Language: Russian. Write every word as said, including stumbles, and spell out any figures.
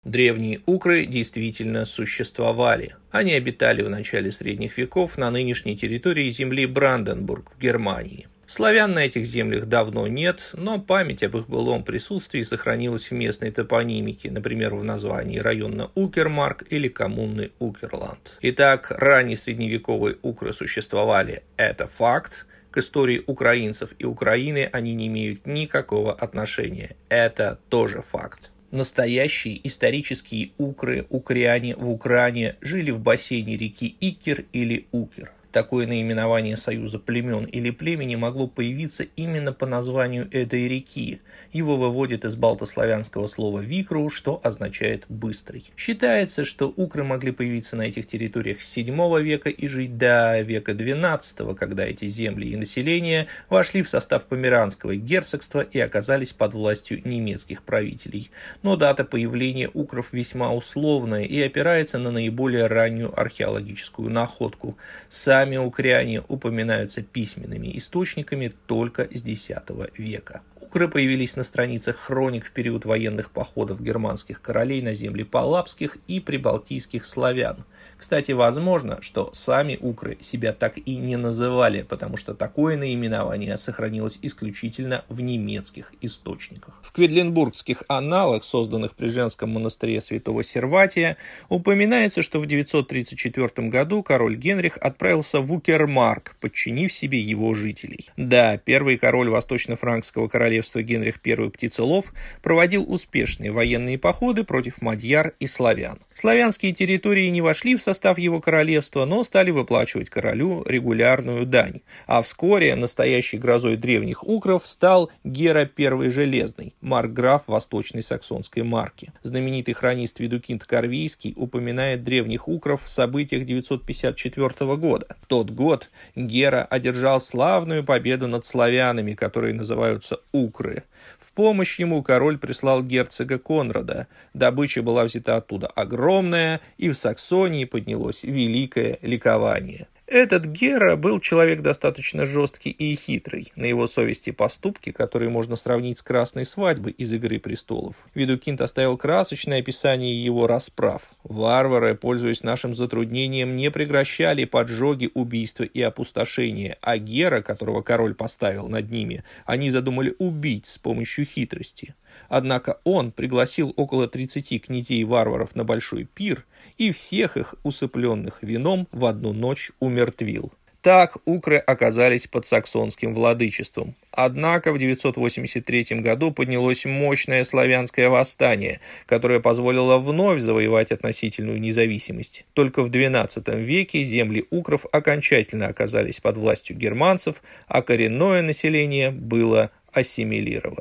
Древние укры действительно существовали. Они обитали в начале средних веков на нынешней территории земли Бранденбург в Германии. Славян на этих землях давно нет, но память об их былом присутствии сохранилась в местной топонимике, например, в названии района Укермарк или коммуны Укерланд. Итак, ранние средневековые укры существовали, это факт. К истории украинцев и Украины они не имеют никакого отношения, это тоже факт. Настоящие исторические укры, укряне в Украине жили в бассейне реки Икер или Укер. Такое наименование союза племен или племени могло появиться именно по названию этой реки. Его выводят из балтославянского слова «викру», что означает «быстрый». Считается, что укры могли появиться на этих территориях с седьмого века и жить до века двенадцатого, когда эти земли и население вошли в состав Померанского герцогства и оказались под властью немецких правителей. Но дата появления укров весьма условная и опирается на наиболее раннюю археологическую находку. Сами укряне упоминаются письменными источниками только с десятого века. Укры появились на страницах хроник в период военных походов германских королей на земли палапских и прибалтийских славян. Кстати, возможно, что сами укры себя так и не называли, потому что такое наименование сохранилось исключительно в немецких источниках. В кведленбургских анналах, созданных при женском монастыре святого Серватия, упоминается, что в девятьсот тридцать четвёртом году король Генрих отправился в Укермарк, подчинив себе его жителей. Да, первый король восточно-франкского королевства Генрих I Птицелов проводил успешные военные походы против мадьяр и славян. Славянские территории не вошли в состав его королевства, но стали выплачивать королю регулярную дань. А вскоре настоящей грозой древних укров стал Гера I Железный, маркграф Восточной Саксонской марки. Знаменитый хронист Видукинд Корвийский упоминает древних укров в событиях девятьсот пятьдесят четвёртого года. В тот год Гера одержал славную победу над славянами, которые называются укры. В помощь ему король прислал герцога Конрада. Добыча была взята оттуда огромная, и в Саксонии поднялось великое ликование. Этот Гера был человек достаточно жесткий и хитрый. На его совести поступки, которые можно сравнить с красной свадьбой из «Игры престолов». Видукинд оставил красочное описание его расправ. Варвары, пользуясь нашим затруднением, не прекращали поджоги, убийства и опустошения, а Гера, которого король поставил над ними, они задумали убить с помощью хитрости. Однако он пригласил около тридцати князей-варваров на большой пир и всех их, усыпленных вином, в одну ночь умертвил. Так укры оказались под саксонским владычеством. Однако в девятьсот восемьдесят третьем году поднялось мощное славянское восстание, которое позволило вновь завоевать относительную независимость. Только в двенадцатом веке земли укров окончательно оказались под властью германцев, а коренное население было ассимилировано.